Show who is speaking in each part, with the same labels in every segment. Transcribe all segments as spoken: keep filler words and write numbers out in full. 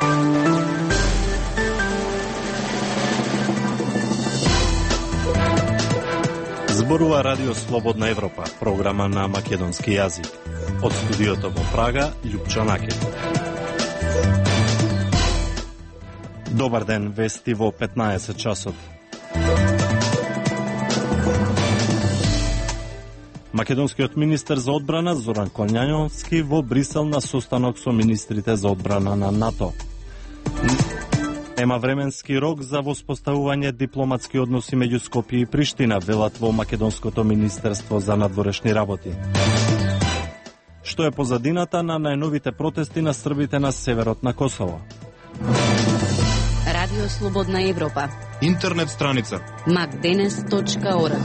Speaker 1: Зборува Радио Слободна Европа, програма на македонски јазик. Од студиото во Прага, Љупчо Наке. Добар ден, вести во петнаесет часот. Македонскиот министер за одбрана Зоран Конјановски во Брисел на состанок со министрите за одбрана на НАТО. Нема временски рок за воспоставување дипломатски односи меѓу Скопје и Приштина, велат во Македонското министерство за надворешни работи. Што е позадината на најновите протести на србите на северот на Косово?
Speaker 2: Радио Слободна Европа.
Speaker 3: Интернет страница
Speaker 2: макденес точка орг.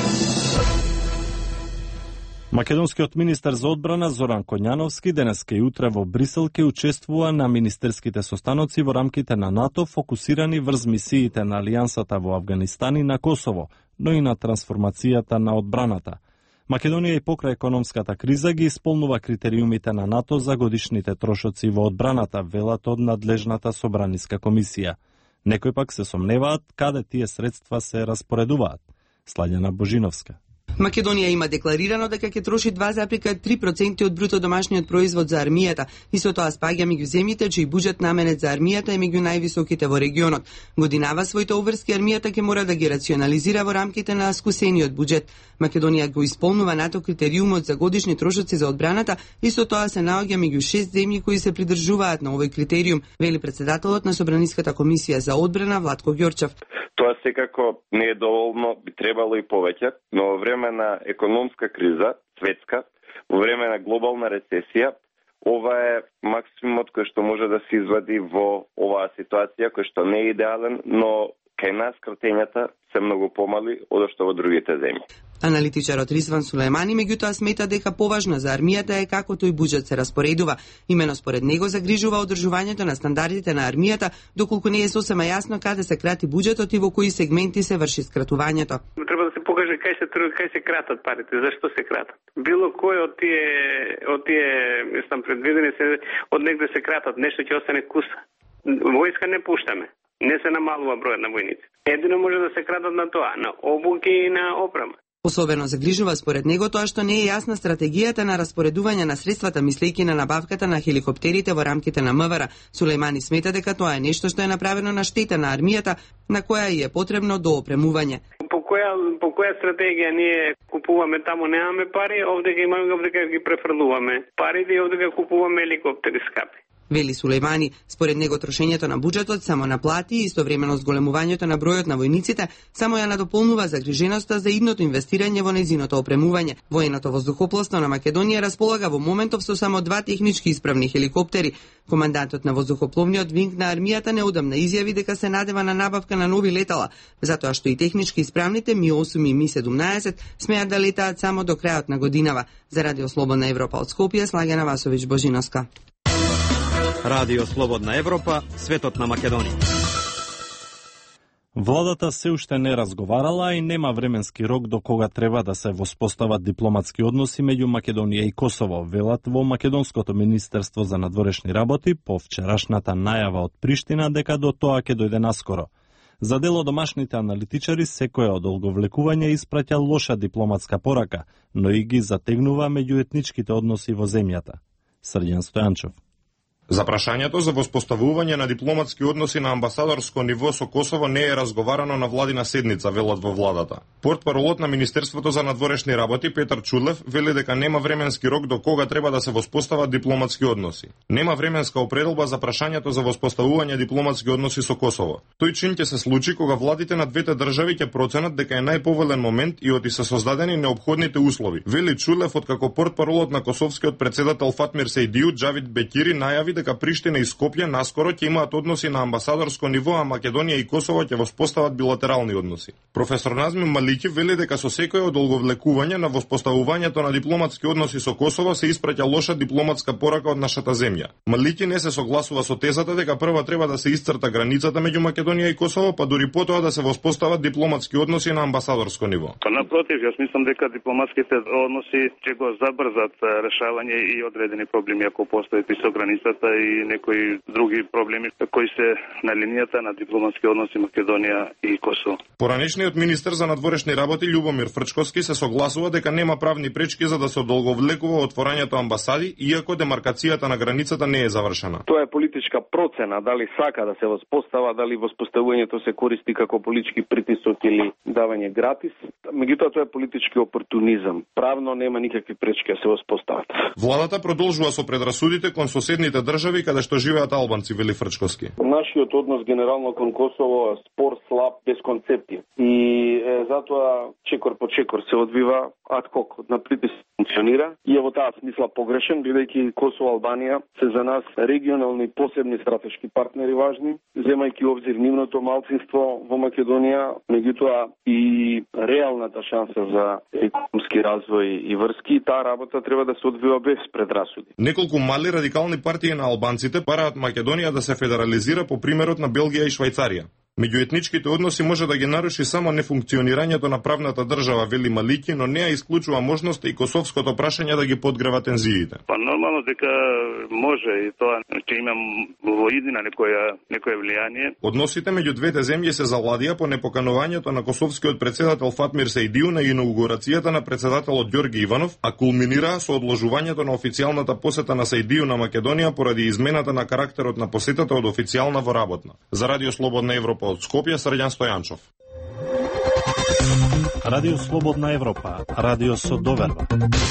Speaker 1: Македонскиот министер за одбрана Зоран Конјановски денеска и утре во Брисел ќе учествува на министерските состаноци во рамките на НАТО, фокусирани врз мисиите на Алијансата во Авганистан и на Косово, но и на трансформацијата на одбраната. Македонија и покрај економската криза ги исполнува критериумите на НАТО за годишните трошоци во одбраната, велат од надлежната собраниска комисија. Некои пак се сомневаат каде тие средства се распоредуваат. Слаѓана Божиновска.
Speaker 4: Македонија има декларирано дека ќе троши два зарез и три проценти од бруто домашниот производ за армијата. Исто тоа спаѓа меѓу земјите чиј буџет наменет за армијата е меѓу највисоките во регионот. Годинава своите обврски армијата ќе мора да ги рационализира во рамките на скусениот буџет. Македонија го исполнува НАТО критериумот за годишни трошоци за одбраната, исто тоа се наоѓа меѓу шест земји кои се придржуваат на овој критериум, вели претседателот на Собраниската комисија за одбрана Владко Ѓорчев.
Speaker 5: Тоа секако не е доволно, би требало и повеќе, но во време на економска криза, светска, во време на глобална рецесија, ова е максимумот кој што може да се извади во оваа ситуација, кој што не е идеален, но кај нас кратењата се многу помали од што во другите земји.
Speaker 4: Аналитичарот Ризван Сулејмани меѓутоа смета дека поважно за армијата е како тој буџет се распоредува. Имено според него загрижува одржувањето на стандардите на армијата, доколку не е сосема јасно каде се крати буџетот и во кои сегменти се врши скратувањето.
Speaker 6: Треба да се покаже кај се кај се кратат парите, зашто се кратат. Било кој од тие од тие сам предвидени се од негде се кратат, нешто ќе остане куса. Војска не пуштаме. Не се намалува бројот на војници. Едино може да се кратат на тоа, на обуки и на опрема.
Speaker 4: Особено загрижува според него тоа што не е јасна стратегијата на распоредување на средствата, мислејќи на набавката на хеликоптерите во рамките на МВР. Сулејмани смета дека тоа е нешто што е направено на штета на армијата, на која и е потребно доопремување.
Speaker 6: По која по која стратегија ние купуваме таму немаме пари, овде ги имаме, овде ги префрлуваме парите и овде ги купуваме хеликоптери скапи.
Speaker 4: Вели Сулејмани, според него трошењето на буџетот само на плати и истовремено зголемувањето на бројот на војниците само ја надополнува загриженоста за идното инвестирање во нејзиното опремување. Военото воздухопловство на Македонија располага во моментов со само два технички исправни хеликоптери. Командантот на воздухопловниот винг на армијата неодамна изјави дека се надева на набавка на нови летала, затоа што и технички исправните Ми осум и Ми седумнаесет смеат да летаат само до крајот на годинава. За Радио Слободна Европа од Скопје, Слаѓана Васовиќ Божиновска.
Speaker 3: Радио Слободна Европа, светот на Македонија.
Speaker 1: Владата се уште не разговарала и нема временски рок до кога треба да се воспостават дипломатски односи меѓу Македонија и Косово, велат во Македонското министерство за надворешни работи по вчерашната најава од Приштина дека до тоа ќе дојде наскоро. За дел од домашните аналитичари секоја одолговлекување испраќа лоша дипломатска порака, но и ги затегнува меѓуетничките односи во земјата. Срđan Стојанчов.
Speaker 7: За прашањето за воспоставување на дипломатски односи на амбасадорско ниво со Косово не е разговарано на владина седница, велат во владата. Портпаролот на Министерството за надворешни работи Петар Чудлев вели дека нема временски рок до кога треба да се воспостават дипломатски односи. Нема временска определба за прашањето за воспоставување дипломатски односи со Косово. Тој чин ќе се случи кога владите на двете држави ќе проценат дека е најповолен момент и оти се создадени неопходните услови. Вели Чудлев откако портпаролот на косовскиот претседател Фатмир Сејдију Џавид Бекири најави дека Приштина и Скопје наскоро ќе имаат односи на амбасадорско ниво, а Македонија и Косово ќе воспостават билатерални односи. Професор Назми Малики вели дека со секој одолговлекување на воспоставувањето на дипломатски односи со Косово се испраќа лоша дипломатска порака од нашата земја. Малики не се согласува со тезата дека прва треба да се исцрта границата меѓу Македонија и Косово, па дури потоа да се воспостават дипломатски односи на амбасадорско ниво.
Speaker 8: Па напротив, јас мислам дека дипломатските односи ќе го забрзат решавање и одредени проблеми ако постојат и со границата и некои други проблеми кои се на линијата на дипломатски односи Македонија и Косово.
Speaker 7: Поранешниот министер за надворешни работи Љубомир Фрчковски се согласува дека нема правни пречки за да се одолговлекува отворањето амбасади, иако демаркацијата на границата не е завршена.
Speaker 9: Тоа е политичка процена, дали сака да се воспостава, дали воспоставувањето се користи како политички притисок или давање гратис. Меѓутоа тоа е политички опортунизам. Правно нема никакви пречки да се воспостават.
Speaker 7: Владата продолжува со предрасудите кон соседните држави каде што живеат албанци, вели Фрчковски.
Speaker 9: Нашиот однос генерално кон Косово е спор, слаб, без концепција. И е, затоа чекор по чекор се одвива адхок, на притиск функционира и е во таа смисла погрешен, бидејќи Косово и Албанија се за нас регионални посебни стратешки партнери важни, земајќи обзир нивното малцинство во Македонија, меѓутоа и реалната шанса за економски развој и врски, таа работа треба да се одвива без предрасуди.
Speaker 7: Неколку мали радикални партии на албанците параат Македонија да се федерализира по примерот на Белгија и Швајцарија. Меѓуетничките односи може да ги наруши само нефункционирањето на правната држава, вели Малики, но не ја исклучува можноста и косовското прашање да ги подгрева тензиите.
Speaker 8: Па нормално дека може и тоа ќе имам во иднина некоја некое влијание.
Speaker 7: Односите меѓу двете земји се заладија по непоканувањето на косовскиот председател Фатмир Сејдију на инаугурацијата на председателот Ѓорги Иванов, а кулминираа со одложувањето на официјалната посета на Сејдију на Македонија поради измената на карактерот на посетата од официјална во работна. За Радио Слободна Европа од Скопје, Срđan Стојанчов.
Speaker 1: Радио Слободна Европа, радио со доверба.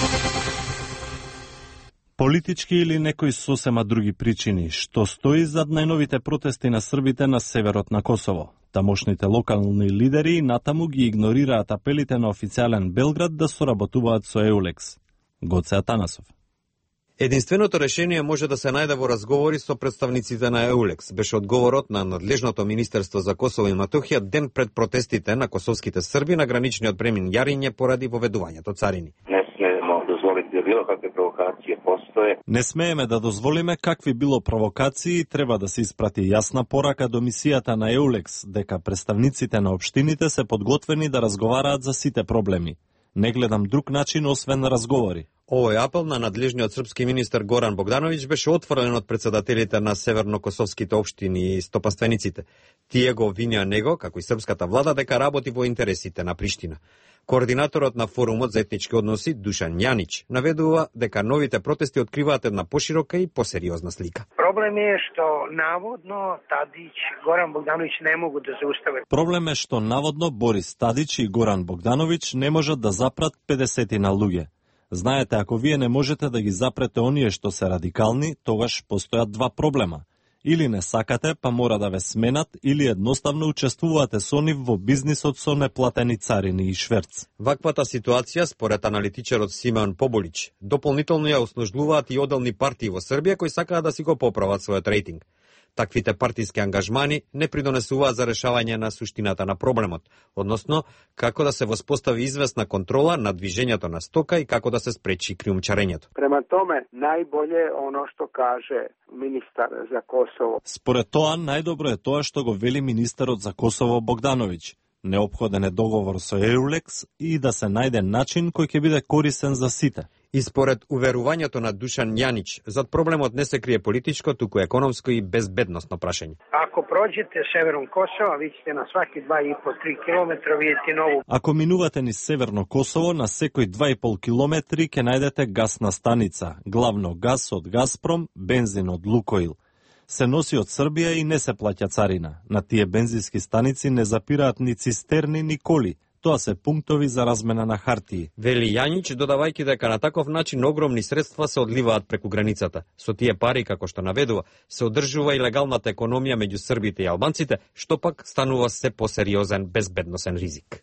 Speaker 1: Политички или некои сосема други причини, што стои зад најновите протести на србите на северот на Косово. Тамошните локални лидери натаму ги игнорираат апелите на официјален Белград да соработуваат со Еулекс. Гоце Атанасов.
Speaker 3: Единственото решение може да се најде во разговори со представниците на Еулекс, беше одговорот на надлежното Министерство за Косово и Матохија ден пред протестите на косовските срби на граничниот премин Јаринје поради воведувањето царини.
Speaker 10: Не смееме дозволити да било какви провокации постоje.
Speaker 1: Не смееме да дозволиме какви било провокации, треба да се испрати јасна порака до мисијата на Еулекс дека представниците на општините се подготвени да разговараат за сите проблеми. Не гледам друг начин освен разговори.
Speaker 3: Овој апел на надлежниот српски министер Горан Богдановиќ беше отворен од председателите на северно-косовските општини и стопанствениците. Тие го обвинија него, како и српската влада, дека работи во интересите на Приштина. Координаторот на форумот за етнички односи Душан Јанич наведува дека новите протести откриваат една поширока и посериозна слика.
Speaker 11: Проблем е што наводно Тадиќ, Горан Богдановиќ не могу да заустават.
Speaker 1: Проблем е што наводно Борис Тадиќ и Горан Богдановиќ не можат да запрат педесетина луѓе. Знаете, ако вие не можете да ги запрете оние што се радикални, тогаш постојат два проблема. Или не сакате, па мора да ве сменат, или едноставно учествувате со нив во бизнисот со неплатени царини и шверц.
Speaker 3: Ваквата ситуација, според аналитичарот Симеон Поболич, дополнително ја оснажлуваат и одделни партии во Србија кои сакаат да си го поправат својот рейтинг. Таквите партиски ангажмани не придонесуваат за решавање на суштината на проблемот, односно како да се воспостави известна контрола на движењето на стока и како да се спречи криумчарењето.
Speaker 11: Према томе, најболje оно што каже министар за Косово.
Speaker 1: Според тоа, најдобро е тоа што го вели министерот за Косово Богдановиќ. Неопходен е договор со Еулекс и да се најде начин кој ќе биде корисен за сите.
Speaker 3: И според уверувањето на Душан Јанич, зад проблемот не се крие политичко, туку економско и безбедносно прашање.
Speaker 11: Ако проđете севером Косово, ви сте на сваки два и по три километра видите нову.
Speaker 1: Ако минувате низ северно Косово, на секој два и пол километри ќе најдете гасна станица, главно газ од Газпром, бензин од Лукоил. Се носи од Србија и не се плаќа царина. На тие бензински станици не запираат ни цистерни, ни коли. Тоа се пунктови за размена на хартии.
Speaker 3: Вели Јанич, додавајќи дека на таков начин огромни средства се одливаат преку границата. Со тие пари, како што наведува, се одржува и легалната економија меѓу србите и албанците, што пак станува се посериозен безбедносен ризик.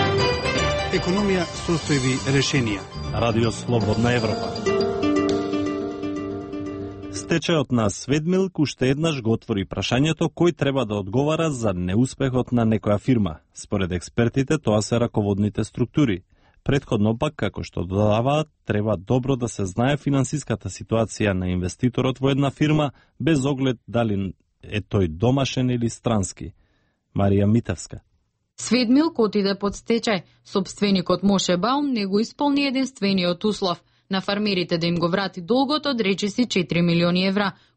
Speaker 12: Економија состојби решенија.
Speaker 1: Радио Слободна Европа. Стечајот на Сведмилк уште еднаш го отвори прашањето кој треба да одговара за неуспехот на некоја фирма. Според експертите, тоа се раководните структури. Претходно пак, како што додаваат, треба добро да се знае финансиската ситуација на инвеститорот во една фирма, без оглед дали е тој домашен или странски. Марија Митевска.
Speaker 13: Сведмилк отиде под стечај. Собственикот Моше Баум не го исполни единствениот услов – на фармерите да им го врати долгот од речиси четири милиони евра,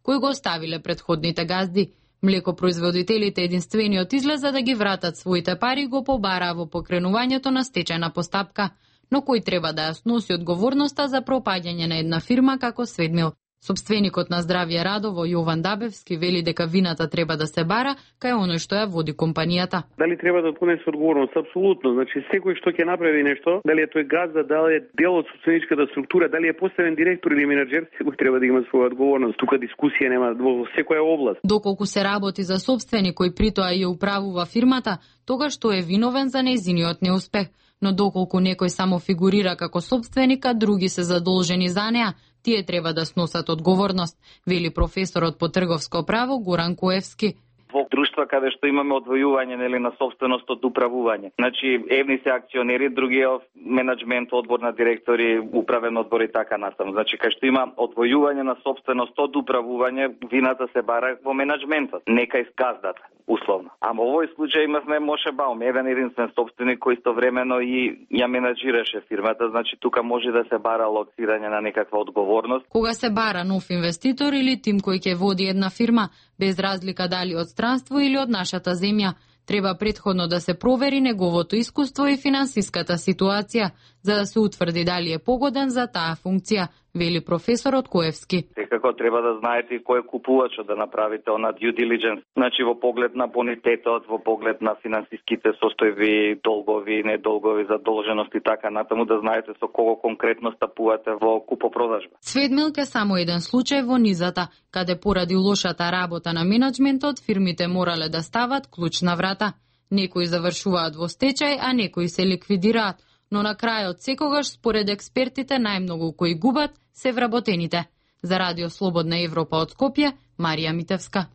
Speaker 13: кои го оставиле предходните газди. Млекопроизводителите единствениот излез за да ги вратат своите пари го побараа во покренувањето на стечајна постапка, но кој треба да ја сноси одговорноста за пропаѓање на една фирма како Сведмил. Собственикот на Здравје Радово Јован Дабевски вели дека вината треба да се бара кај оној што ја води компанијата.
Speaker 6: Дали треба да понесе одговорност? Апсолутно. Значи секој што ќе направи нешто, дали е тој газда, дали е дел од собственичката структура, дали е поставен директор или менаџер, секој треба да има своја одговорност. Тука дискусија нема во секоја област.
Speaker 13: Доколку се работи за собственик кој притоа ја управува фирмата, тогаш тој е виновен за нејзиниот неуспех. Но доколку некој само фигурира како собственик, а други се задолжени за неа, тие треба да сносат одговорност, вели професорот по трговско право Горан Коевски.
Speaker 14: Во друштва каде што имаме одвојување нели на собственост од управување. Значи едни се акционери, други е менаџмент, одбор на директори, управен одбор и така насам. Значи кај што има одвојување на собственост од управување, вината се бара во менаџментот, не кај газдата, условно. А во овој случај имавме Моше Баум, еден единствен собственик кој истовремено и ја менаџираше фирмата, значи тука може да се бара лоцирање на некаква одговорност.
Speaker 13: Кога се бара нов инвеститор или тим кој ќе води една фирма, без разлика дали од странство или од нашата земја, треба предходно да се провери неговото искуство и финансиската ситуација, за да се утврди дали е погоден за таа функција, вели професорот Коевски.
Speaker 14: Секако треба да знаете и кој е купувачот, да направите она due diligence. Значи во поглед на бонитетот, во поглед на финансиските состојби, долгови, недолгови, задолжености, така натаму да знаете со кого конкретно стапувате во купопродажба.
Speaker 13: Сведмилк е само еден случај во низата, каде поради лошата работа на менаџментот, фирмите морале да стават клуч на врата. Некои завршуваат во стечај, а некои се ликвидираат, но на крајот секогаш според експертите најмногу кои губат се вработените. За Радио Слободна Европа од Скопје, Марија Митевска.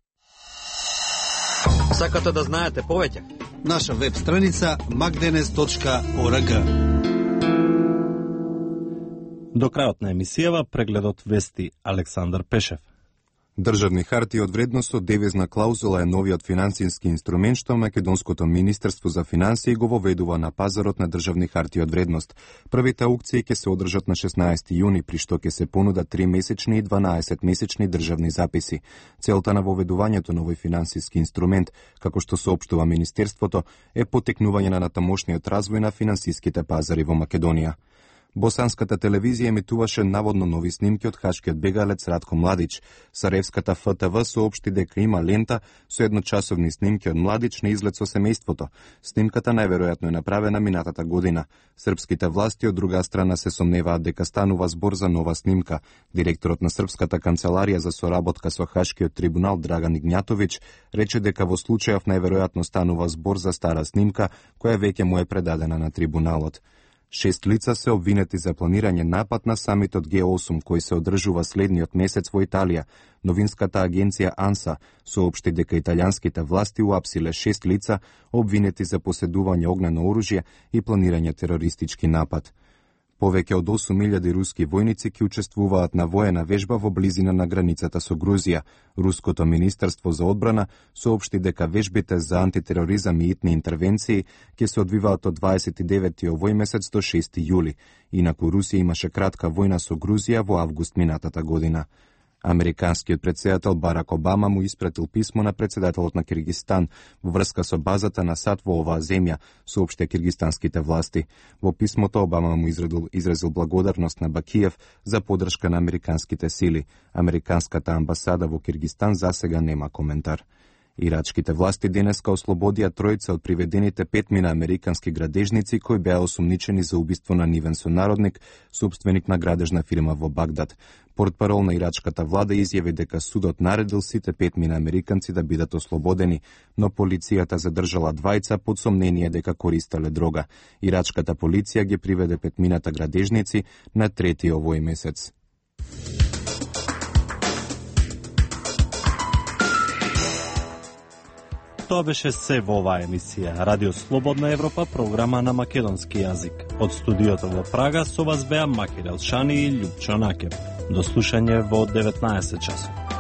Speaker 3: Сакате да знаете повеќе?
Speaker 12: Наша веб страница макденес точка орг.
Speaker 1: До крајот на емисијава прегледот вести Александар Пешев.
Speaker 15: Државни хартии од вредност со девизна клаузула е новиот финансиски инструмент што Македонското министерство за финансии го воведува на пазарот на државни хартии од вредност. Првите аукции ќе се одржат на шеснаесети јуни, при што ќе се понудат три месечни и дванаесет месечни државни записи. Целта на воведувањето на овој финансиски инструмент, како што соопштува министерството, е потекнување на натамошниот развој на финансиските пазари во Македонија. Босанската телевизија емитуваше наводно нови снимки од хашкиот бегалец Радко Младич. Сараевската Ф Т В соопшти дека има лента со едночасовни снимки од Младич на излет со семејството. Снимката најверојатно е направена минатата година. Српските власти од друга страна се сомневаат дека станува збор за нова снимка. Директорот на Српската канцеларија за соработка со Хашкиот трибунал Драган Игњатовиќ рече дека во случајов најверојатно станува збор за стара снимка која веќе му е предадена на трибуналот. Шест лица се обвинети за планирање напад на самитот Г осум кој се одржува следниот месец во Италија. Новинската агенција АНСА соопшти дека италијанските власти уапсиле шест лица обвинети за поседување огнено оружје и планирање терористички напад. Повеќе од осум илјади руски војници ќе учествуваат на воена вежба во близина на границата со Грузија. Руското министерство за одбрана соопшти дека вежбите за антитероризам и итни интервенции ќе се одвиваат од дваесет и девети овој месец до шести јули. Инаку Русија имаше кратка војна со Грузија во август минатата година. Американскиот претседател Барак Обама му испратил писмо на претседателот на Киргизстан во врска со базата на САД во оваа земја, соопшти киргизстанските власти. Во писмото Обама му изразил, изразил благодарност на Бакиев за подршка на американските сили. Американската амбасада во Киргизстан засега нема коментар. Ирачките власти денеска ослободија тројца од приведените петмина американски градежници кои беа осумничени за убиство на нивен сонародник, собственик на градежна фирма во Багдад. Портпарол на ирачката влада изјави дека судот наредил сите петмина американци да бидат ослободени, но полицијата задржала двајца под сомнение дека користеле дрога. Ирачката полиција ги приведе петмината градежници на трети овој месец.
Speaker 1: Тоа беше се во оваа емисија. Радио Слободна Европа, програма на македонски јазик. Од студиото во Прага со вас беа Макир Елшани и Љупчо Накев. До слушање во деветнаесет часот.